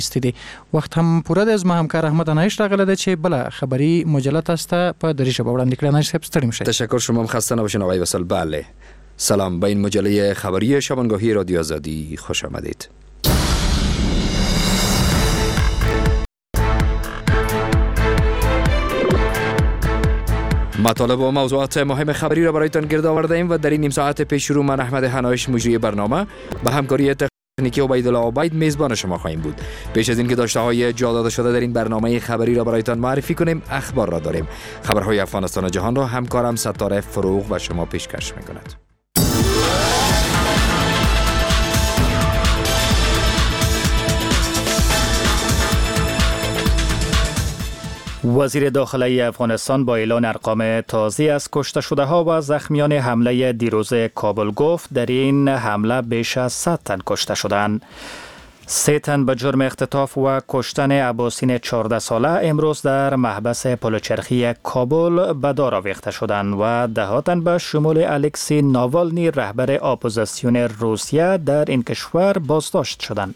استیدي وخت هم پوره د از ما همکار احمد انایش راغله ده چې بل خبری مجله تاسو ته په دری ژبه وړاندې کړه. انایش صاحب ستړي مشه. تشکر شما، خسته نباشین آقای وصل. بله سلام، به این مجله خبری شبانگاهی رادیو آزادی خوش آمدید. مطالب و موضوعات مهم خبری را برایتان گرد آورده ایم و در این نیم ساعت پیش رو من احمد انایش مجری برنامه به همکاری تکنیکی عبیدالله عبید میزبان شما خواهیم بود. پیش از اینکه داشته های جا داده شده در این برنامه خبری را برایتان معرفی کنیم، اخبار را داریم. خبرهای افغانستان و جهان را همکارم ستاره فروغ و شما پیشکش میکند. وزیر داخلی افغانستان با اعلان ارقام تازه از کشته شده ها و زخمیان حمله دیروز کابل گفت در این حمله بیش از 100 تن کشته شدند. 3 تن به جرم اختطاف و کشتن عباسین 14 ساله امروز در محبس پلوچرخی کابل به دار آویخته شدند و 10 تن به شمول الکسی ناوالنی رهبر اپوزیسیون روسیه در این کشور بازداشت شدند.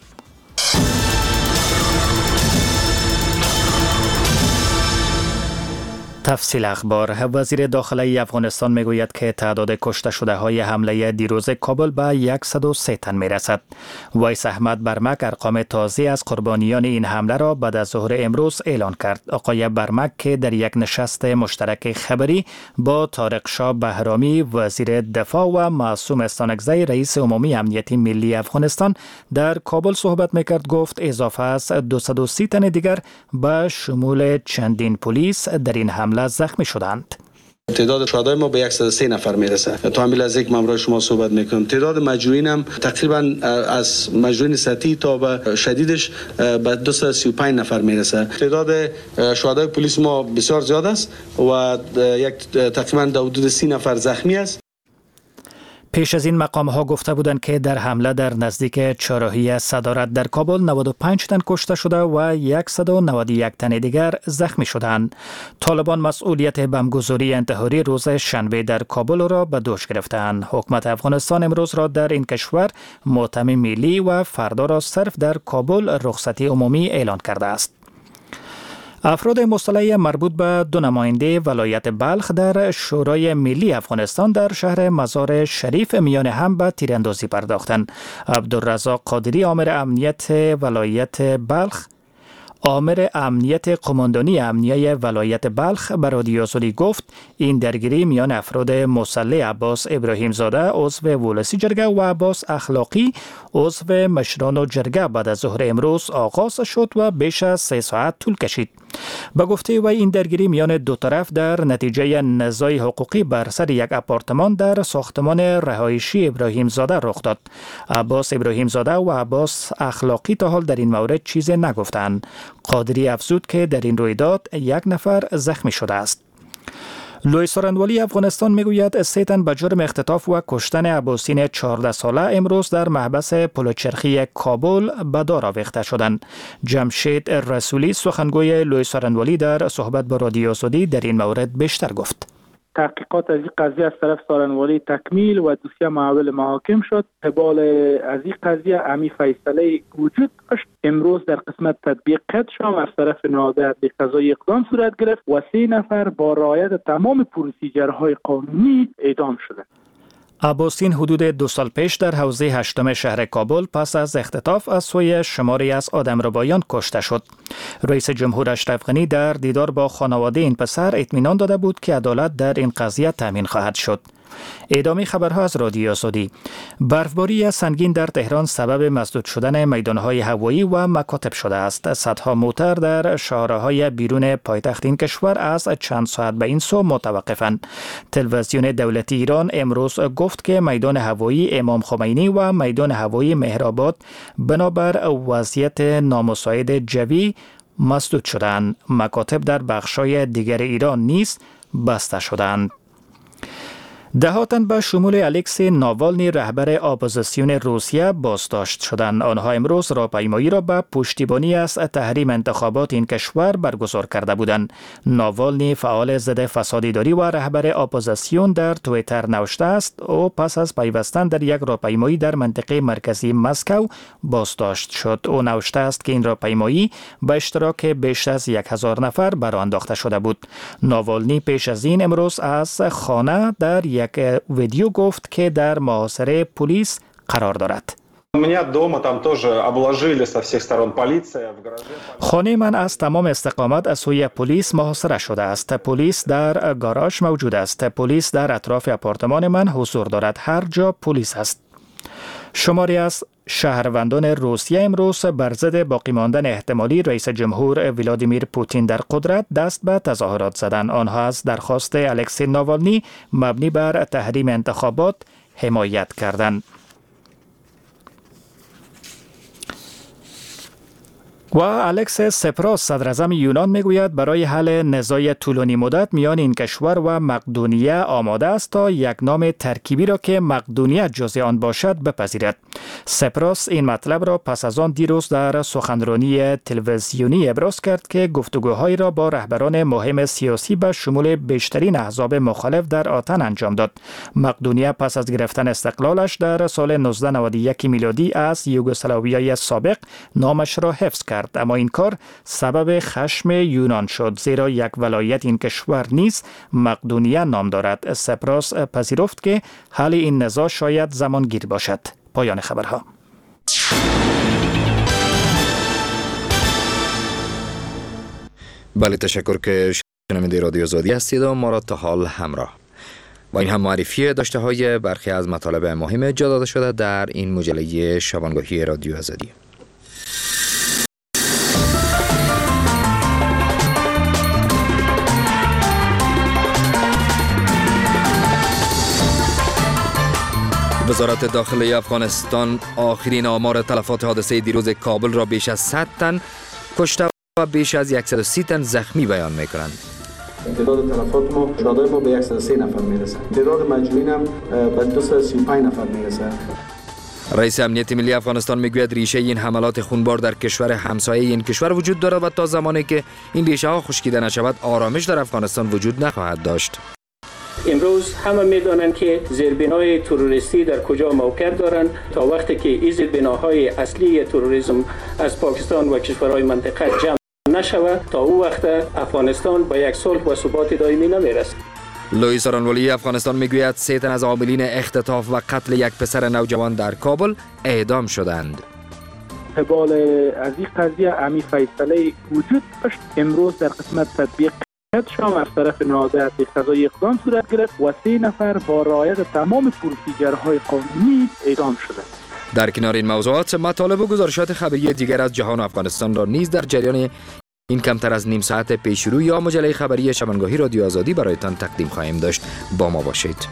تفصیل اخبار. وزیر داخلی افغانستان میگوید که تعداد کشته شده های حمله دیروز کابل به 103 تن میرسد. ویس احمد برمک ارقام تازه از قربانیان این حمله را بعد از ظهر امروز اعلان کرد. آقای برمک که در یک نشست مشترک خبری با طارق شاه بهرامی وزیر دفاع و معصوم استانکزی رئیس عمومی امنیت ملی افغانستان در کابل صحبت میکرد گفت اضافه از 230 تن دیگر به شمول چندین پلیس در این حمله زخمی شدند. تعداد شهدای ما به 103 نفر میرسه. تا همین لحظه که من برای شما صحبت میکنم تعداد مجروحین هم تقریبا از مجروحین سطحی تا به شدیدش به 235 نفر میرسه. تعداد شهدای پلیس ما بسیار زیاد است و تقریبا در حدود 30 نفر زخمی است. پیش از این مقام ها گفته بودند که در حمله در نزدیک چهارراهی صدارت در کابل 95 تن کشته شده و 191 تن دیگر زخمی شدند. طالبان مسئولیت بمبگذاری انتحاری روز شنبه در کابل را به دوش گرفتند. حکومت افغانستان امروز را در این کشور ماتم ملی و فردا را صرف در کابل رخصتی عمومی اعلان کرده است. افراد مسلح مربوط به 2 نماینده ولایت بلخ در شورای ملی افغانستان در شهر مزار شریف میان هم به تیراندازی پرداختند. عبدالرزاق قادری آمر امنیت ولایت بلخ آمر امنیت قماندانی امنیه ولایت بلخ به رادیو آزادی گفت این درگیری میان افراد مسلح عباس ابراهیم زاده عضو ولسی جرگه و عباس اخلاقی عضو مشران جرگه بعد از ظهر امروز آغاز شد و بیش از 3 ساعت طول کشید. به گفته وی این درگیری میان دو طرف در نتیجه نزاع حقوقی بر سر یک آپارتمان در ساختمان رهایشی ابراهیم زاده رخ داد. عباس ابراهیم زاده و عباس اخلاقی تا حال در این مورد چیزی نگفتند. قادری افزود که در این رویداد 1 نفر زخمی شده است. لوی سارنوالی افغانستان میگوید 3 تن به جرم اختطاف و کشتن عباسین 14 ساله امروز در محبس پلوچرخی کابل به دار آویخته شدند. جمشید رسولی سخنگوی لوی سارنوالی در صحبت با رادیو آزادی در این مورد بیشتر گفت. تحقیقات از این قضیه از طرف سارنوالی تکمیل و دوسیه محول محاکم شد. قبال از این قضیه امی فیصله وجود داشت. امروز در قسمت تطبیق قید شد و از طرف نهاد عدلی قضایی اقدام صورت گرفت و 3 نفر با رعایت تمام پروسیجرهای قانونی اعدام شدند. عباسین حدود 2 سال پیش در حوزه 8 شهر کابل پس از اختطاف از سوی شماری از آدمربایان کشته شد. رئیس جمهور اشرف غنی در دیدار با خانواده این پسر اطمینان داده بود که عدالت در این قضیه تامین خواهد شد. ادامه خبرها از رادیو آزادی. برفباری سنگین در تهران سبب مسدود شدن میدانهای هوایی و مکاتب شده است. صدها موتر در شاهراهای بیرون پایتخت این کشور از چند ساعت به این سو متوقفند. تلویزیون دولتی ایران امروز گفت که میدان هوایی امام خمینی و میدان هوایی مهرآباد بنابر وضعیت نامساعد جوی مسدود شدند. مکاتب در بخش‌های دیگر ایران نیز بسته شدند. 10 تن به شمول الکسی ناوالنی رهبر اپوزیسیون روسیه بازداشت شدند. آنها امروز راهپیمایی را به پشتیبانی از تحریم انتخابات این کشور برگزار کرده بودند. ناوالنی فعال ضد فسادیداری و رهبر اپوزیسیون در توییتر نوشته است او پس از پیوستن در یک راهپیمایی در منطقه مرکزی مسکو بازداشت شد. او نوشته است که این راهپیمایی به اشتراک بیش از 1000 نفر برآورده انداخته شده بود. ناوالنی پیش از این امروز از خانه در یک ویدیو گفت که در محاصره پلیس قرار دارد. خانه من از تمام استقامت از سوی پلیس محاصره شده است. پلیس در گاراژ موجود است. پلیس در اطراف آپارتمان من حضور دارد. هر جا پلیس است. شماری از شهروندان روسیه امروز بر ضد باقی ماندن احتمالی رئیس جمهور ولادیمیر پوتین در قدرت دست به تظاهرات زدند. آنها از درخواست الکسی ناوالنی مبنی بر تحریم انتخابات حمایت کردند. و الکس سپراس صدراعظم یونان میگوید برای حل نزاع طولانی مدت میان این کشور و مقدونیه آماده است تا یک نام ترکیبی را که مقدونیه جزء آن باشد بپذیرد. سپراس این مطلب را پس از آن دیروز در سخنرانی تلویزیونی ابراز کرد که گفتگوهایی را با رهبران مهم سیاسی به شمول بیشترین احزاب مخالف در آتن انجام داد. مقدونیه پس از گرفتن استقلالش در سال 1991 میلادی از یوگسلاویای سابق نامش را حفظ کرد. اما این کار سبب خشم یونان شد زیرا یک ولایت این کشور نیز مقدونیه نام دارد. سپراس پذیرفت که حل این نزاع شاید زمانگیر باشد. پایان خبرها. بله، تشکر که شنونده رادیو آزادی هستید و ما را تا حال همراه. و این هم معرفی داشته های برخی از مطالب مهم جا داده شده در این مجله شبانگاهی رادیو آزادی. وزارت داخلی افغانستان آخرین آمار تلفات حادثه دیروز کابل را بیش از 100 تن کشته و بیش از 130 تن زخمی بیان می‌کنند. تعداد تلفات ما شهدای ما به 103 نفر میرسه. تعداد مجروحین هم به 235 نفر میرسه. رئیس امنیت ملی افغانستان میگوید ریشه این حملات خونبار در کشور همسایه این کشور وجود دارد و تا زمانی که این ریشه ها خشکیده نشود آرامش در افغانستان وجود نخواهد داشت. امروز همه میدانند که زیربنای تروریستی در کجا موقع دارند. تا وقتی که این زیربناهای اصلی تروریسم از پاکستان و کشورهای منطقه جمع نشود تا او وقت افغانستان با یک صلح و ثبات دائمی نمیرسد. لوئیس آرانولی افغانستان میگوید 3 تن از عاملین اختطاف و قتل یک پسر نوجوان در کابل اعدام شدند. قبال از این قضیه امی فیصله وجود داشت. امروز در قسمت تطبیق شام از طرف نهادینه قضایی اقدام صورت گرفت و 3 نفر با رعایت تمام پروسیجرهای قانونی اعدام شدند. در کنار این موضوعات مطالب و گزارشات خبری دیگر از جهان افغانستان را نیز در جریان این کمتر از نیم ساعت پیشرو یا مجله خبری شبانگاهی رادیو آزادی برایتان تقدیم خواهیم داشت. با ما باشید.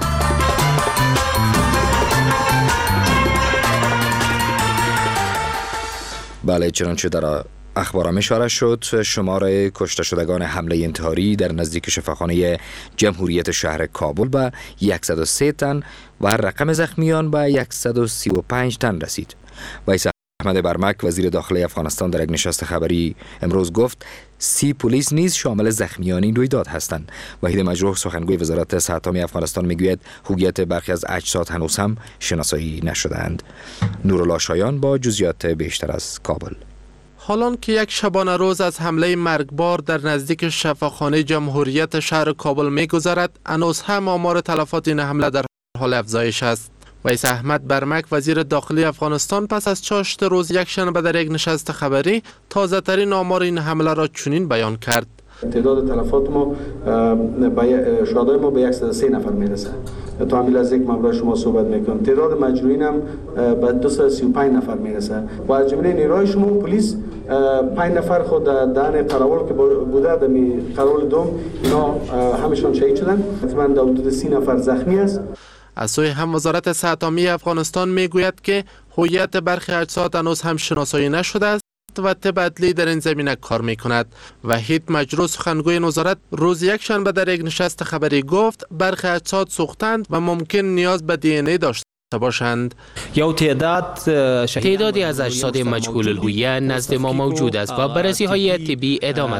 بله، چنانچه در اخبار اشاره شد شمار کشته شدگان حمله انتحاری در نزدیک شفاخانه جمهوریت شهر کابل به 103 تن و رقم زخمیان به 135 تن رسید. ویس احمد برمک وزیر داخلی افغانستان در یک نشست خبری امروز گفت 30 پلیس نیز شامل زخمیان این رویداد هستند. وحید مجروح سخنگوی وزارت صحت عامه افغانستان میگوید هویت برخی از اجساد هنوز هم شناسایی نشده‌اند. نورالله شایان با جزئیات بیشتر از کابل. حالان که یک شبانه روز از حمله مرگبار در نزدیک شفاخانه جمهوریت شهر کابل می‌گذرد، هنوز هم آمار تلفات این حمله در حال افزایش است. ویس احمد برمک وزیر داخلی افغانستان پس از چاشت روز یکشنبه در یک نشست خبری تازه ترین آمار این حمله را چنین بیان کرد: تعداد تلفات ما شهدای ما به 103 نفر میرسه. تا همین لحظه که من برای شما صحبت میکنم تعداد مجروحین هم به 235 نفر میرسه و از جمله نیروهای شما پلیس 5 نفر خود دهن قراول که بوده در قراول دوم اینا همشون شهید شدن. تقریبا در حدود 30 نفر زخمی است. از سوی هم وزارت صحت عامه افغانستان میگوید که هویت برخی اجساد هنوز هم شناسایی نشده است و طب عدلی در این زمینه کار می کند. وحید مجروح سخنگوی این وزارت روز یکشنبه در یک نشست خبری گفت برخی اجساد سوختند و ممکن نیاز به دی ان ای داشته باشند. تعدادی از اجساد مجهول الهویه نزد ما موجود است و بررسی های طبی ادامه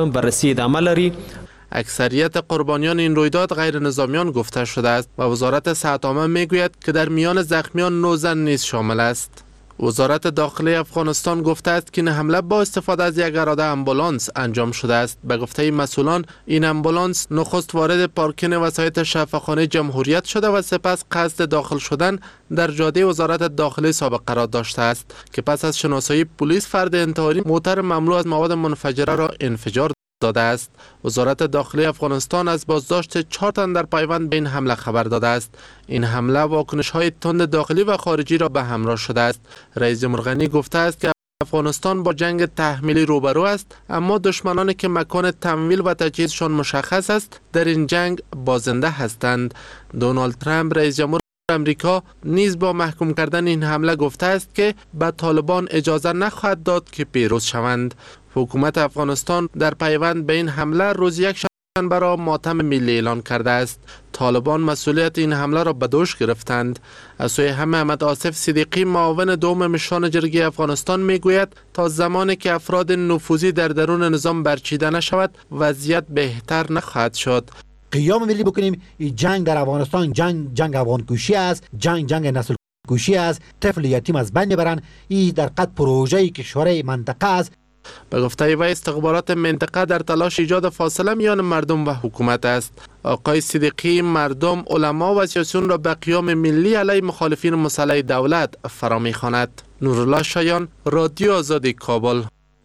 دارد. اکثریت قربانیان این رویداد غیر نظامیان گفته شده است و وزارت صحت عامه میگوید که در میان زخمیان 9 زن نیز شامل است. وزارت داخلی افغانستان گفته است که این حمله با استفاده از یک اراده امبولانس انجام شده است. به گفته مسئولان این امبولانس نخست وارد پارکینگ وسایط شفاخانه جمهوریت شده و سپس قصد داخل شدن در جاده وزارت داخلی سابق قرار داشته است که پس از شناسایی پلیس فرد انتحاری موتر مملو از مواد منفجره را انفجار داده است. وزارت داخلی افغانستان از بازداشت 4 تن در پیوند به این حمله خبر داده است. این حمله واکنش‌های تند داخلی و خارجی را به همراه شده است. رئیس جمهور غنی گفته است که افغانستان با جنگ تحمیلی روبرو است، اما دشمنانی که مکان تمویل و تجهیزشان مشخص است در این جنگ بازنده هستند. دونالد ترامپ رئیس جمهور امریکا نیز با محکوم کردن این حمله گفته است که به طالبان اجازه نخواهد داد که پیروز شوند. حکومت افغانستان در پیوند به این حمله روز یکشنبه را ماتم ملی اعلان کرده است. طالبان مسئولیت این حمله را به دوش گرفتند. از سوی هم محمد آصف صدیقی معاون دوم مشران جرگه افغانستان میگوید تا زمانی که افراد نفوذی در درون نظام برچیده نشود وضعیت بهتر نخواهد شد. قیام ملی بکنیم. این جنگ در افغانستان جنگ افغان کشی است، جنگ نسل کشی است. طفل یتیم از بین برن. این در قد پروژه کشورهای منطقه است. به گفته وی استخبارات منطقه در تلاش ایجاد فاصله میان مردم و حکومت است. آقای صدیقی مردم، علما و سیاسیون را به قیام ملی علیه مخالفین مسلح دولت فرا می‌خواند. نورالله شایان، رادیو آزادی، کابل.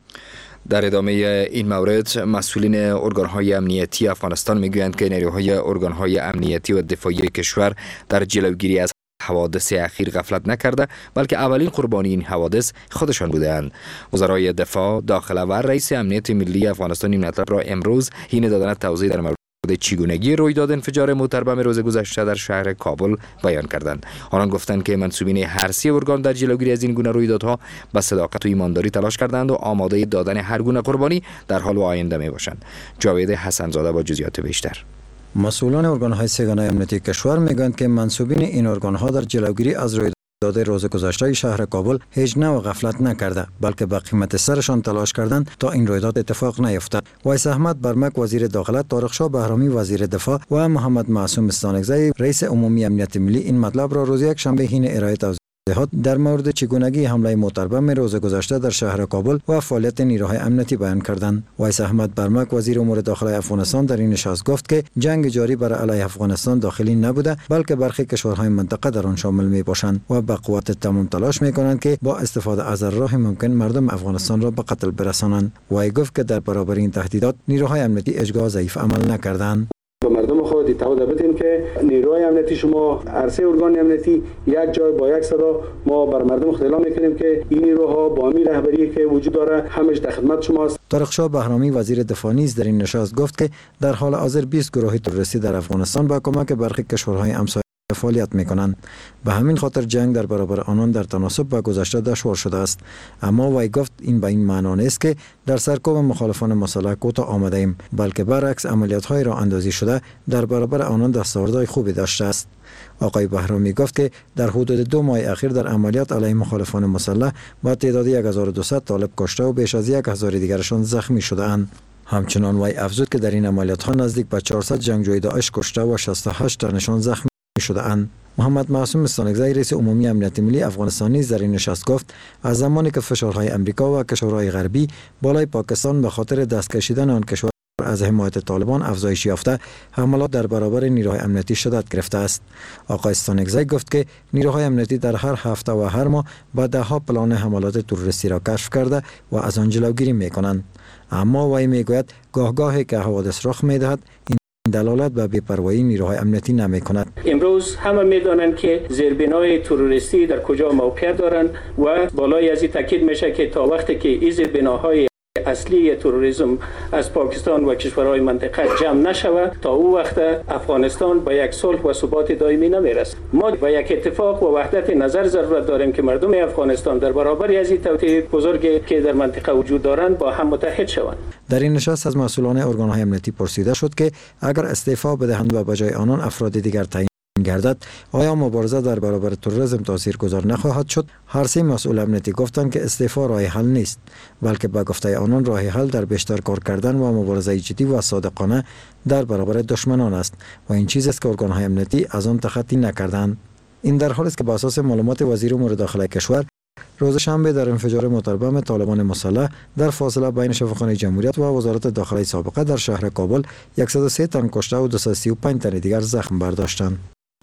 در ادامه این مورد مسئولین ارگان‌های امنیتی افغانستان میگویند که نیروهای ارگان‌های امنیتی و دفاعی کشور در جلوگیری از حوادث اخیر غفلت نکرده، بلکه اولین قربانی این حوادث خودشان بودند. وزرای دفاع، داخله و رئیس امنیت ملی افغانستان این مطلب را امروز حین دادن توضیح در مورد چگونگی رویداد انفجار موتر بم روز گذشته در شهر کابل بیان کردند. آنان گفتند که منصوبین هر سه ارگان در جلوگیری از این گونه رویدادها با صداقت و ایمانداری تلاش کردند و آماده دادن هر گونه قربانی در حال و آینده میباشند. جاوید حسن‌زاده با جزئیات بیشتر. مسئولان ارگان‌های سگانه امنیتی کشور میگویند که منصوبین این ارگان‌ها در جلوگیری از رویداد روز گذشته شهر کابل هیچ نوع غفلت نکرده، بلکه به قیمت سرشان تلاش کردند تا این رویداد اتفاق نیفتد. ویس احمد برمک وزیر داخله، طارق شاه بهرامی وزیر دفاع و محمد معصوم استانکزی رئیس عمومی امنیت ملی این مطلب را روز یکشنبه حین ارائه توضیحات در مورد چگونگی حمله موتر بم روز گذشته در شهر کابل و فعالیت نیروهای امنیتی بیان کردند. ویس احمد برمک وزیر امور داخلی افغانستان در این نشست گفت که جنگ جاری بر علیه افغانستان داخلی نبوده، بلکه برخی کشورهای منطقه در آن شامل می باشند و به قوت تمام تلاش می کنند که با استفاده از هر راه ممکن مردم افغانستان را به قتل برسانند. وی گفت که در برابر این تهدیدات نیروهای امنیتی اجگاه ضعیف عمل نکردند. به مردم خود اطلاع بدیم که نیروهای امنیتی شما هر سه ارگان امنیتی یک جای با یک صدا ما بر مردم اعلام میکنیم که این نیروها با همین رهبری که وجود داره همش در خدمت شماست. طارق شاه بهرامی وزیر دفاع نیز در این نشست گفت که در حال حاضر 20 گروه تروریستی در افغانستان با کمک برخی کشورهای همسایه فعالیت میکنند. به همین خاطر جنگ در برابر آنان در تناسب با گذشته دشوار شده است. اما وی گفت این به این معنا نیست که در سرکوب مخالفان مسلح کوتاه آمده ایم، بلکه برعکس عملیات‌های راه اندازی شده در برابر آنان دستاوردهای خوبی داشته است. آقای بهرامی گفت که در حدود 2 ماه اخیر در عملیات علیه مخالفان مسلح با تعداد 1200 طالب کشته و بیش از 1000 دیگرشان زخمی شده اند. همچنان وی افزود که در این عملیات‌ها نزدیک به 400 جنگجوی داعش کشته و 68 تنشان زخمی شده اند. محمد معصوم استانکزی رئیس عمومی امنیت ملی افغانستان نیز در این نشست گفت از زمانی که فشارهای امریکا و کشورهای غربی بالای پاکستان به خاطر دست کشیدن آن کشور از حمایت طالبان افزایش یافته، حملات در برابر نیروهای امنیتی شدت گرفته است. آقای استانکزی گفت که نیروهای امنیتی در هر هفته و هر ماه با ده‌ها پلان حملات تروریستی را کشف کرده و از آن جلوگیری می‌کنند. اما وی میگوید گاهی که حوادث رخ می‌دهد این دلالت به بی‌پروایی نیروهای امنیتی نمی‌کند. امروز همه می‌دانند که زیربنای تروریستی در کجا موقعیت دارند و بالای از این تاکید میشه که تا وقتی که این زیربناهای اصلی تروریسم از پاکستان و کشورهای منطقه جمع نشود، تا او وقت افغانستان به یک صلح و ثبات دائمی نمیرسد. ما به یک اتفاق و وحدت نظر ضرورت داریم که مردم افغانستان در برابر از این توطئه بزرگی که در منطقه وجود دارند با هم متحد شوند. در این نشست از مسئولان ارگان‌های امنیتی پرسیده شد که اگر استعفا بدهند و بجای آنان افراد دیگر تعیین گردد، آیا مبارزه در برابر تروریسم تاثیرگذار نخواهد شد؟ هر سه مسئول امنیتی گفتند که استعفا راه حل نیست، بلکه به گفته آنان راه حل در بیشتر کار کردن و مبارزه جدی و صادقانه در برابر دشمنان است و این چیزی است که ارگان‌های امنیتی از آن تخطی نکردند. این در حالی است که بر اساس معلومات وزیر امور داخلی کشور، روز شنبه در انفجار متربم طالبان مسلح در فاصله بین شفاخانه جمهوریت و وزارت داخلی سابقه در شهر کابل 103 تن کشته و 235 تن دیگر زخم برداشتند.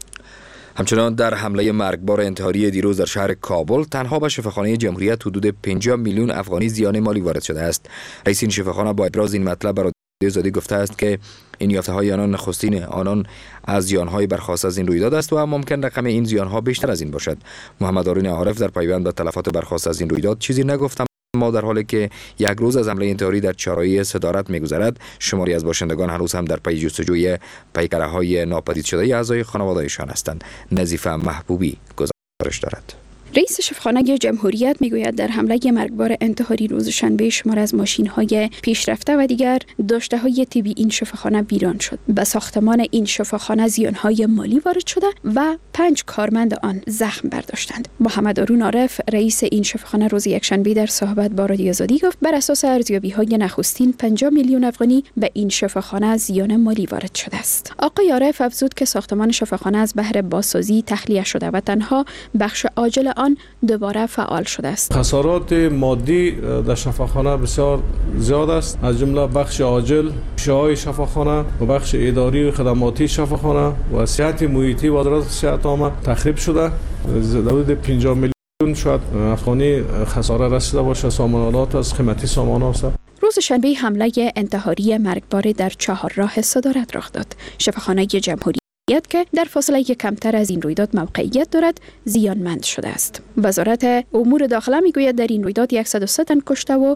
همچنان در حمله مرگبار انتحاری دیروز در شهر کابل تنها به شفاخانه جمهوریت حدود 50 میلیون افغانی زیان مالی وارد شده است. رئیس این شفاخانه با ابراز این مطلب برای آزادی گفته است که این یافته‌های آنان نخستین آنان از زیان‌های برخاست از این رویداد است و ممکن رقم این زیان‌ها بیشتر از این باشد. محمد هارون عارف در پایبند به تلفات برخاست از این رویداد چیزی نگفت، اما در حالی که یک روز از حمله انتحاری در چهارراه صدارت می‌گذرد، شماری از باشندگان هنوز هم در پی جستجوی پیکره‌های ناپدید شده اعضای خانواده‌شان هستند. نظیفه محبوبی گزارش دارد. رئیس شفاخانه جمهوریت میگوید در حمله مرگبار انتحاری روز شنبه شمار از ماشین‌های پیشرفته و دیگر داشته‌های طبی این شفاخانه ویران شد. به ساختمان این شفاخانه زیان‌های مالی وارد شده و 5 کارمند آن زخم برداشتند. محمد هارون عارف رئیس این شفاخانه روز یکشنبه در صحبت با رادیو آزادی گفت بر اساس ارزیابی‌های نخستین 50 میلیون افغانی به این شفاخانه زیان مالی وارد شده است. آقای عارف افزود که ساختمان شفاخانه از بهر بازسازی تخلیه شده و تنها بخش عاجل آن دوباره فعال شده است. خسارات مادی در شفاخانه بسیار زیاد است، از جمله بخش عاجل، شاهای شفاخانه و بخش اداری و خدماتی شفاخانه و صحت محیطی وزارت صحت عامه تخریب شده. حدود 50 میلیون شاید افغانی خساره رسیده باشه. سامانات از قیمتی سامانات است. روز شنبه حمله انتحاری مرگبار در چهارراه صدارت رخ داد. شفاخانه جمهوری که در فاصله کمتر از این رویداد موقعیت دارد زیانمند شده است. وزارت امور داخله میگوید در این رویداد 103 تن کشته و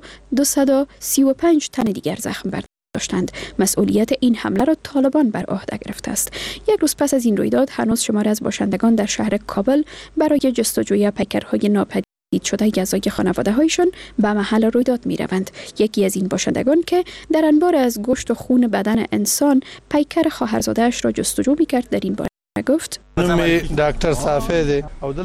235 تن دیگر زخم برداشتند. مسئولیت این حمله را طالبان بر عهده گرفته است. یک روز پس از این رویداد هنوز شمار از باشندگان در شهر کابل برای جستجوی پیکرهای ناپدید شده اعضای خانواده هایشان به محل رویداد می روند. یکی از این باشندگان که در انبار از گوشت و خون بدن انسان پیکر خواهرزاده‌اش را جستجو می کرد در این باره گفت دکتر صافی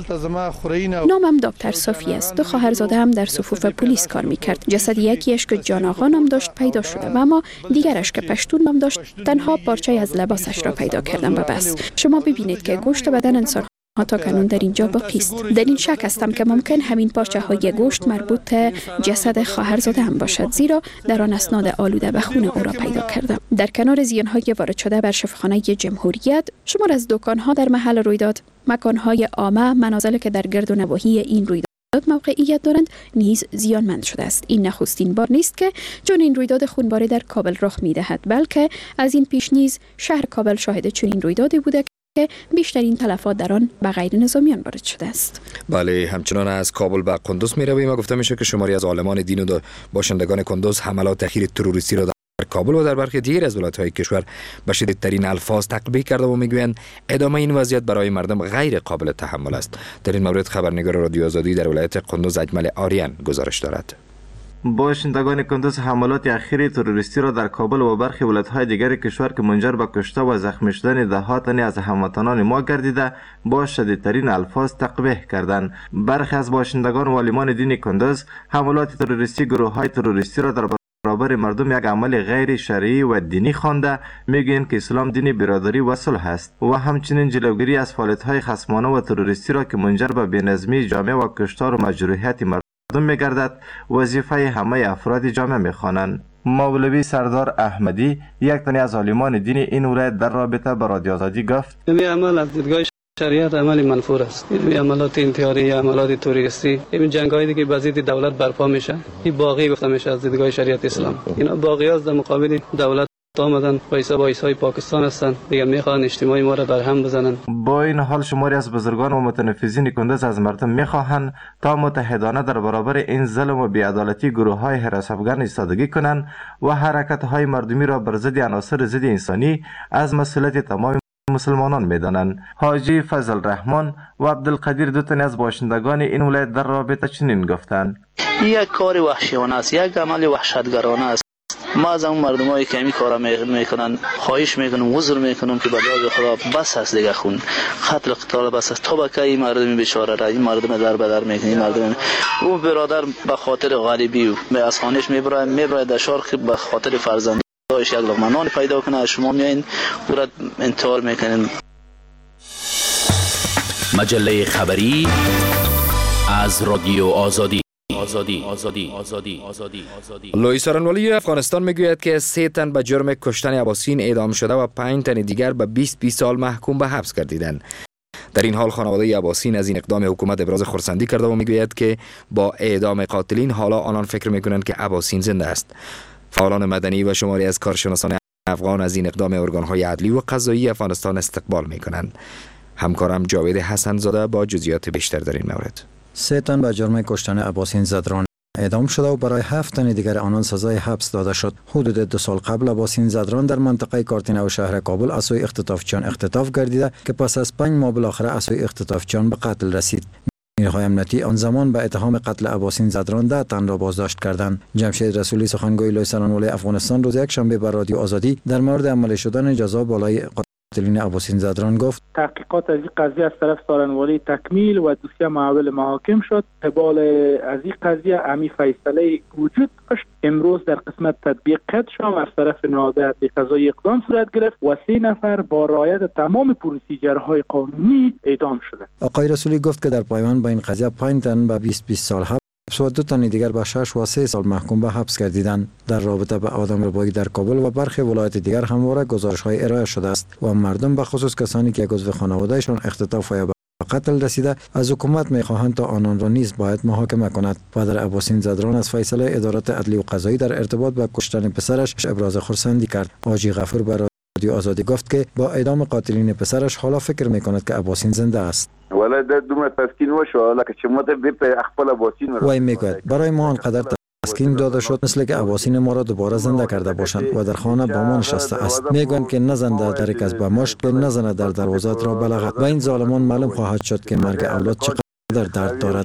نامم دکتر صافی است. دو خواهرزاده هم در صفوف پلیس کار می کرد. جسد یکیش که جان آقا نام داشت پیدا شده و اما دیگرش که پشتون نام داشت تنها پارچه از لباسش را پیدا کردم و بس. شما ببینید که گوشت بدن انسان تا کنون در اینجا باقی است. در این شک هستم که ممکن همین پارچه های گوشت مربوط جسد خواهرزاده هم باشد، زیرا در آن اسناد آلوده به خون او را پیدا کردم. در کنار زیان‌های وارد شده بر شفاخانه جمهوریت، شمار از دکان‌ها در محل رویداد، مکان‌های عامه، منازل که در گرد و نواحی این رویداد موقعیت دارند نیز زیانمند شده است. این نخستین بار نیست که چون این رویداد خونباره در کابل رخ می‌دهد، بلکه از این پیش نیز شهر کابل شاهد چنین رویدادی بوده که بیشترین تلفات در آن به غیر نظامیان وارد شده است. بله، همچنان از کابل به قندوز می رویم و گفته میشه که شماری از عالمان دین و باشندگان قندوز حملات اخیر تروریستی را در کابل و در برخی دیگر از ولایت‌های کشور به شدیدترین الفاظ تقبیح کرده و میگویند ادامه این وضعیت برای مردم غیر قابل تحمل است. در این مورد خبرنگار رادیو آزادی در ولایت قندوز اجمل آریان گزارش دارد. باشندگان قندوز حملات اخیر تروریستی را در کابل و برخی ولایت‌های دیگر کشور که منجر به کشته و زخمی شدن ده‌ها تن از هموطنان ما گردیده با شدیدترین الفاظ تقبیح کردند. برخی از باشندگان و عالمان دین قندوز حملات تروریستی گروه‌های تروریستی را در برابر مردم یک عمل غیر شرعی و دینی خوانده میگویند که اسلام دین برادری و صلح است و همچنین جلوگیری از فعالیت‌های خصمانه و تروریستی را که منجر به بی‌نظمی جامعه و کشتار و مجروحیت مردم می‌گردد وظیفه همه افراد جامعه می‌خوانند. مولوی سردار احمدی یک تن از عالمان دین این ولایت در رابطه با رادیو آزادی گفت این عمل از دیدگاه شریعت عمل منفور است. این عملات انتحاری، عملات تروریستی، این جنگ‌هایی که بازی دولت برپا میشه، این باقی گفته میشه از دیدگاه شریعت اسلام. اینا باقی است در مقابل دولت آمدن وایسای پاکستان هستند دیگه میخوان اجتماعی ما را برهم بزنن. با این حال شماری از بزرگان و متنفذین کندز از مردم میخواهند تا متحدانه در برابر این ظلم و بی‌عدالتی گروه‌های حراس افغان ایستادگی کنند و حرکت‌های مردمی را بر ضد عناصر ضد انسانی از مسئولیت تمام مسلمانان میدانند. حاجی فضل رحمان و عبدالقدیر دو تن از باشندگان این ولایت در رابطه چنین گفتند: یک کار وحشیانه است، یک عمل وحشتگرانه است. ما از اون مردمایی که همین کارا میکنن خواهش میکنم، عذر میکنم که بلای خدا بس است دیگه، خون قتل قتال بس است. تا بکه این مردم بیچاره را، این مردم در بدر میکنه، مردم او برادر به خاطر غریبی از خانهش میبره در شهر که به خاطر فرزندش یک لقمه نان پیدا کنه، از شما میایین او را انتحار میکنین. مجله خبری از رادیو آزادی. لوی سارنوالی افغانستان میگوید که 3 تن به جرم کشتن عباسین اعدام شده و 5 تن دیگر به 20 سال محکوم به حبس گردیدند. در این حال خانواده عباسین از این اقدام حکومت ابراز خرسندی کرده و میگوید که با اعدام قاتلین حالا آنان فکر میکنند که عباسین زنده است. فعالان مدنی و شماری از کارشناسان افغان از این اقدام ارگان‌های عدلی و قضایی افغانستان استقبال میکنند. همکارم جاوید حسن زاده با جزئیات بیشتر در این مورد. 3 تن به جرم کشتن عباسین زدران اعدام شده و برای 7 تن دیگر آنان سزای حبس داده شد. حدود 2 سال قبل عباسین زدران در منطقه کارتینو شهر کابل از سوی اختطافچیان اختطاف گردیده که پس از 5 ماه بالاخره از سوی اختطافچیان به قتل رسید. نیروهای امنیتی آن زمان به اتهام قتل عباسین زدران 10 تن را بازداشت کردند. جمشید رسولی سخنگوی لوی سارنوالی افغانستان روز یکشنبه بر رادیو آزادی در مورد عملی شدن جزا بالای قاتلین عباسین زدران گفت: تحقیقات از این قضیه از طرف سارنوالی تکمیل و دوسیه محول محاکم شد. قبال از این قضیه امی فیصله وجود داشت. امروز در قسمت تطبیق قید شد و از طرف نهاد عدلی قضایی اقدام صورت گرفت و 3 نفر با رعایت تمام پروسیجرهای قانونی اعدام شده. آقای رسولی گفت که در پایان با این قضیه 5 تن به 20 سال حبس و 2 تن دیگر به 6 و 3 سال محکوم به حبس گردیدند. در رابطه با آدمربایی در کابل و برخی ولایات دیگر همواره گزارش‌های ارائه شده است و مردم به خصوص کسانی که عضو خانواده‌شان اختطاف یا به قتل رسیده از حکومت می‌خواهند تا آنان را نیز باید محاکمه کند. پدر عباسین زدران از فیصله ادارات عدلی و قضایی در ارتباط با کشتن پسرش ابراز خرسندی کرد. حاجی غفور بر رادیو آزادی گفت که با اعدام قاتلین پسرش حالا فکر می‌کند که عباسین زنده است. ولی در دوم تسکین وشو لکه چې ماته به خپل عباسین وای میگوید برای ما آنقدر تسکین داده شد مثل که عباسین ما را دوباره زنده کرده باشند و در خانه با ما نشسته است. میگویند که نزنده در یک از بماش که نزنه در دروازات را بلغت و این ظالمان معلوم خواهد شد که مرگ اولاد چقدر درد دارد.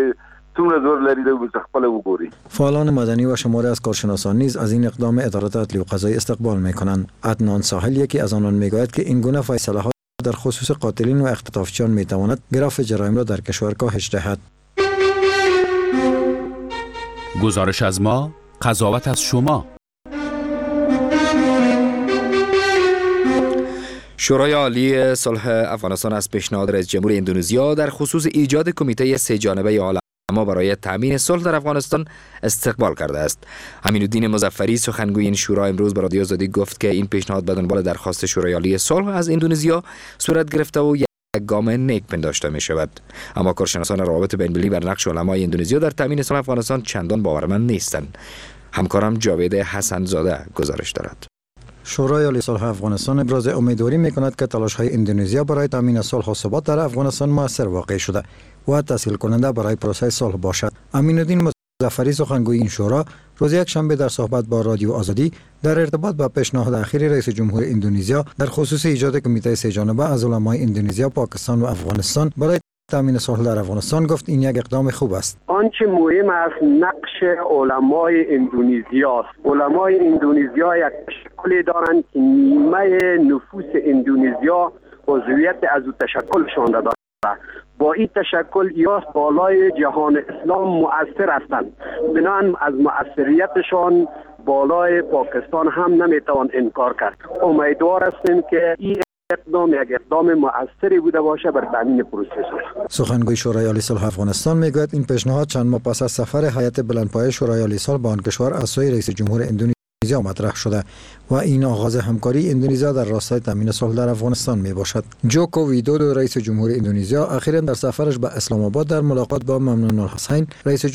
فعالان مدنی و شماری از کارشناسان نیز از این اقدام ادارات عدلی و قضایی استقبال میکنند. عدنان ساحل یکی از آنان میگوید که این گونه فیصله ها در خصوص قاتلین و اختطافچیان میتواند گراف جرایم را در کشور کاهش دهد. گزارش از ما، قضاوت از شما. شورای عالی صلح افغانستان از پیشنهاد رئیس جمهور اندونزیا در خصوص ایجاد کمیته 3 جانبه عالم برای تامین صلح در افغانستان استقبال کرده است. امین‌الدین مظفری سخنگوی این شورا امروز به رادیو آزادی گفت که این پیشنهاد به دنبال درخواست شورای عالی صلح از اندونزیا صورت گرفته و یک گام نیک پنداشته می شود. اما کارشناسان روابط بین‌المللی بر نقش علمای اندونزیا در تامین صلح افغانستان چندان باورمند نیستند. همکارم جاوید حسن زاده گزارش دارد. شورای عالی صلح افغانستان ابراز امیدواری می‌کند که تلاش‌های اندونزیا برای تامین صلح و ثبات در افغانستان موثر واقع شده و تسهیل کننده برای پروسه صلح باشد. امین‌الدین مظفری سخنگوی این شورا روز یکشنبه در صحبت با رادیو آزادی در ارتباط با پیشنهاد اخیر رئیس جمهور اندونزیا در خصوص ایجاد کمیته 3 جانبه از علمای اندونزیا، پاکستان و افغانستان برای تامین صلح در افغانستان گفت این یک اقدام خوب است. آنچه مهم است نقش علمای اندونزیا است. علمای اندونزیا یک تشکلی دارند که نیمه نفوس اندونزیا عضویت از او تشکلشان دارد. با این تشکل یا بالای جهان اسلام مؤثر هستند. بنابراین از مؤثریتشان بالای پاکستان هم نمیتوان انکار کرد. امیدوار هستیم که این اقدام یک اقدام مؤثری بوده باشه بر تامین پروسه صلح. سخنگوی شورای عالی صلح افغانستان میگوید این پیشنهاد چند ماه پس از سفر هیئت بلندپایه شورای عالی صلح به آن کشور از سوی رئیس جمهور اندونزیا مطرح شده و این آغاز همکاری اندونزیا در راستای تامین صلح در افغانستان می باشد. جوکو ویدودو رئیس جمهور اندونزیا اخیراً در سفرش به اسلام آباد در ملاقات با ممنون الحسین رئیس جمهور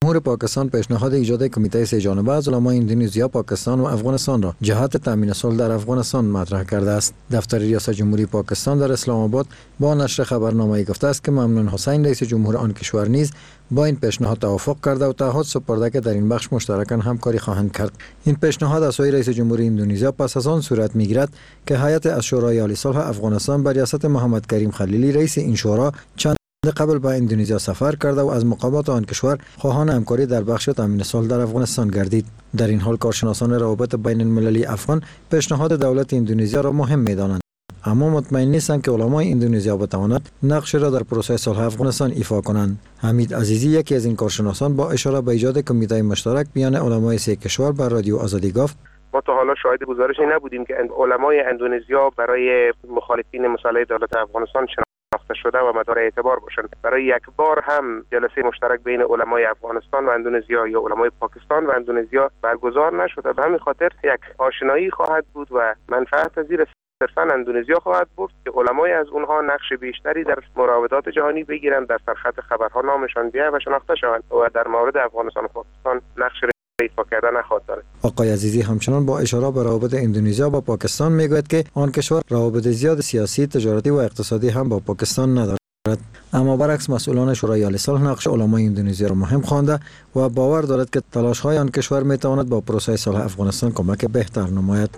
جمهور پاکستان پیشنهاد ایجاد کمیته سه جانبه از علمای اندونزیا، پاکستان و افغانستان را جهت تامین صلح در افغانستان مطرح کرده است. دفتر ریاست جمهوری پاکستان در اسلام آباد با نشر خبرنامه‌ای گفته است که ممنون حسین رئیس جمهور آن کشور نیز با این پیشنهاد توافق کرده و تعهد سپرده که در این بخش مشترکاً همکاری خواهند کرد. این پیشنهاد از سوی رئیس جمهوری اندونزیا پس از آن صورت می‌گیرد که هیئت از شورای عالی صلح افغانستان به ریاست محمد کریم خلیلی رئیس این شورا چند قبل به اندونزیا سفر کرده و از مقامات آن کشور خواهان همکاری در بخش تامین صلح در افغانستان گردید. در این حال کارشناسان روابط بین المللی افغان پیشنهاد دولت اندونزیا را مهم می‌دانند، اما مطمئن نیستند که علمای اندونزیا بتواند نقش را در پروسه صلح افغانستان ایفا کنند. حمید عزیزی یکی از این کارشناسان با اشاره به ایجاد کمیته مشترک میان علمای سه کشور بر رادیو آزادی گفت: ما تا حالا شاهد گزارشی نبودیم که علمای اندونزیا برای مخالفین مسلح دولت افغانستان شناخته شده و مدار اعتبار باشند. برای یک بار هم جلسه مشترک بین علمای افغانستان و اندونزیا یا علمای پاکستان و اندونزیا برگزار نشده. به همین خاطر یک آشنایی خواهد بود و منفعت پذیر صرفاً اندونزیا خواهد بود که علمای از اونها نقش بیشتری در مراودات جهانی بگیرند، در سرخط خبرها نامشان بیاید و شناخته شوند و در مورد افغانستان و پاکستان نقش ایفا کردن نخواهد دارد. آقای عزیزی همچنان با اشاره به روابط اندونزیا با پاکستان میگوید که آن کشور روابط زیاد سیاسی، تجارتی و اقتصادی هم با پاکستان ندارد، اما برعکس مسئولان شورای عالی صلح نقش علمای اندونزیا را مهم خوانده و باور دارد که تلاش‌های آن کشور میتواند با پروسه صلح افغانستان کمک بهتر نماید.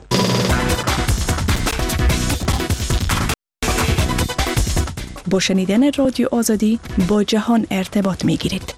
با شنیدن رادیو آزادی با جهان ارتباط میگیرید.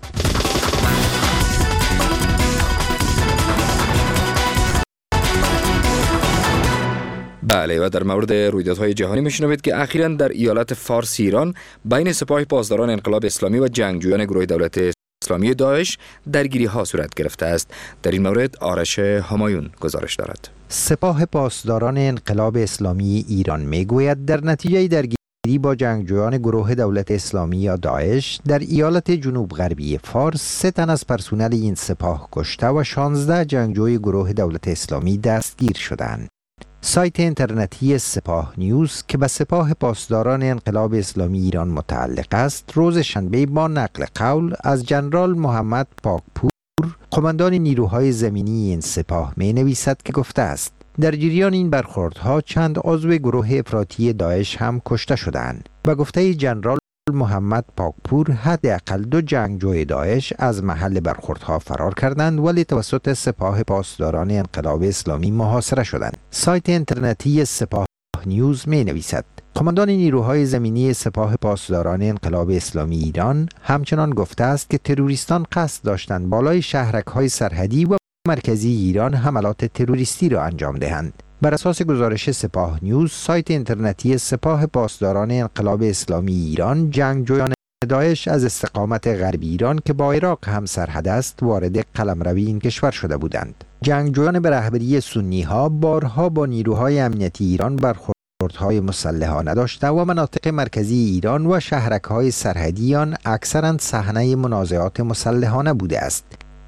بله، و در مورد رویدادهای جهانی میشنوید که اخیراً در ایالت فارس ایران بین سپاه پاسداران انقلاب اسلامی و جنگجویان گروه دولت اسلامی داعش درگیری ها صورت گرفته است. در این مورد آرش همایون گزارش دارد. سپاه پاسداران انقلاب اسلامی ایران میگوید در نتیجه درگیری با جنگجویان گروه دولت اسلامی یا داعش در ایالت جنوب غربی فارس 3 تن از پرسنل این سپاه کشته و 16 جنگجوی گروه دولت اسلامی دستگیر شدند. سایت اینترنتی سپاه نیوز که به سپاه پاسداران انقلاب اسلامی ایران متعلق است، روز شنبه با نقل قول از جنرال محمد پاکپور، قماندان نیروهای زمینی این سپاه می نویسد که گفته است در جریان این برخوردها چند عضو گروه افراطی داعش هم کشته شدند. و گفته جنرال محمد پاکپور حداقل 2 جنگجوی داعش از محل برخوردها فرار کردند ولی توسط سپاه پاسداران انقلاب اسلامی محاصره شدند. سایت اینترنتی سپاه نیوز می نویسد قماندان نیروهای زمینی سپاه پاسداران انقلاب اسلامی ایران همچنان گفته است که تروریستان قصد داشتند بالای شهرک‌های سرحدی و مرکزی ایران حملات تروریستی را انجام دهند. بر اساس گزارش سپاه نیوز، سایت اینترنتی سپاه پاسداران انقلاب اسلامی ایران، جنگجویان داعش از استقامت غربی ایران که با عراق هم سرحد است وارد قلمروی این کشور شده بودند. جنگجویان به رهبری سنی ها بارها با نیروهای امنیتی ایران برخوردهای مسلحانه داشته و مناطق مرکزی ایران و شهرک‌های سرحدی آن اکثرا صحنه منازعات مسلحانه بوده است.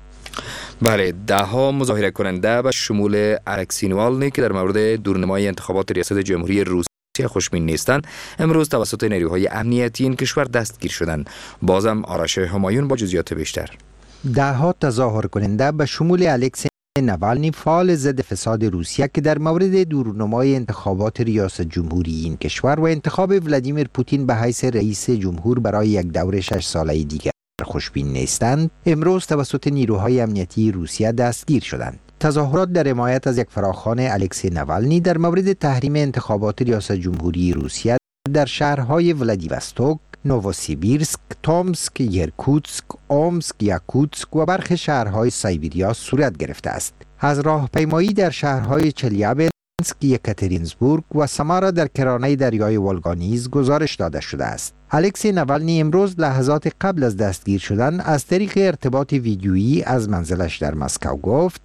بله، 10 مظاهره کننده به شمول الکسی نوالنی که در مورد دورنمای انتخابات ریاست جمهوری روسیه خوشبین نیستند، امروز توسط نیروهای امنیتی این کشور دستگیر شدند. بازم آرش همایون با جزئیات بیشتر. 10 تظاهر کننده به شمول الکسی نوالنی، فعال ضد فساد روسیه که در مورد دورنمای انتخابات ریاست جمهوری این کشور و انتخاب ولادیمیر پوتین به حیث رئیس جمهور برای یک دوره 6 ساله دیگر خوشبین نیستند، امروز توسط نیروهای امنیتی روسیه دستگیر شدند. تظاهرات در حمایت از یک فراخوان الکسی نوالنی در مورد تحریم انتخابات ریاست جمهوری روسیه در شهرهای ولادیوستوک، نووسیبیرسک، تومسک، یرکوتسک، اومسک، یاکوتسک و برخی شهرهای سایبیریا صورت گرفته است. از راهپیمایی در شهرهای چلیابنسک، یکاترینزبورگ و سمارا در کرانه دریای ولگا نیز گزارش داده شده است. الکسی نوالنی امروز لحظات قبل از دستگیر شدن از طریق ارتباط ویدیویی از منزلش در مسکو گفت: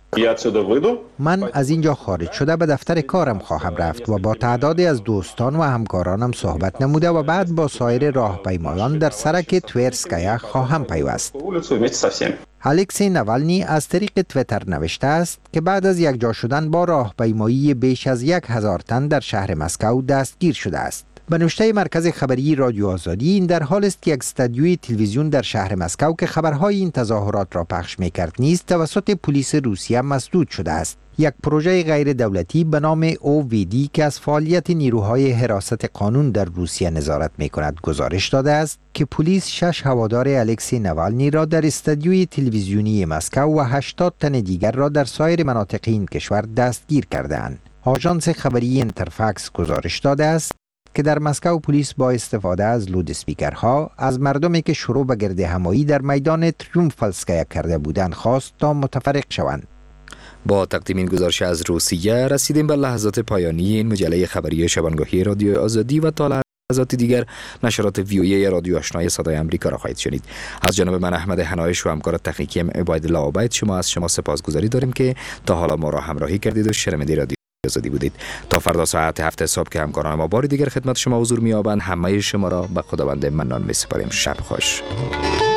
من از اینجا خارج شده به دفتر کارم خواهم رفت و با تعدادی از دوستان و همکارانم صحبت نموده و بعد با سایر راهپیمایان در سرک تویرسکایا خواهم پیوست. الکسی نوالنی از طریق تویتر نوشته است که بعد از یکجا شدن با راهپیمایی بیش از 1000 تن در شهر مسکو دستگیر شده است. به نوشته مرکز خبری رادیو آزادی، این در حال است که یک استودیوی تلویزیون در شهر مسکو که خبرهای این تظاهرات را پخش می‌کرد نیز توسط پلیس روسیه مسدود شده است. یک پروژه غیر دولتی به نام OVD که از فعالیت نیروهای حراست قانون در روسیه نظارت می‌کند گزارش داده است که پلیس 6 هوادار الکسی نوالنی را در استودیوی تلویزیونی مسکو و 80 تن دیگر را در سایر مناطق این کشور دستگیر کرده‌اند. آژانس خبری اینترفاکس گزارش داده است که در مسکو پلیس با استفاده از لودسپیکرها از مردمی که شروع به گردهمایی در میدان تریومفالسکایا کرده بودند خواست تا متفرق شوند. با تقدیم این گزارش از روسیه رسیدیم به لحظات پایانی این مجله خبری شبانگاهی رادیو آزادی و تا لحظات دیگر نشرات ویویه رادیو آشنای صدای آمریکا را خواهید شنید. از جانب من احمد حنایش و همکار تکنیکیم عبیدالله عبید از شما سپاسگزاری داریم که تا حالا ما را همراهی کردید و شنونده رادیو آزادی بودید. تا فردا ساعت 7 صبح که همکاران ما بار دیگر خدمت شما حضور می‌یابند، همه شما را به خداوند منان می‌سپاریم. شب خوش.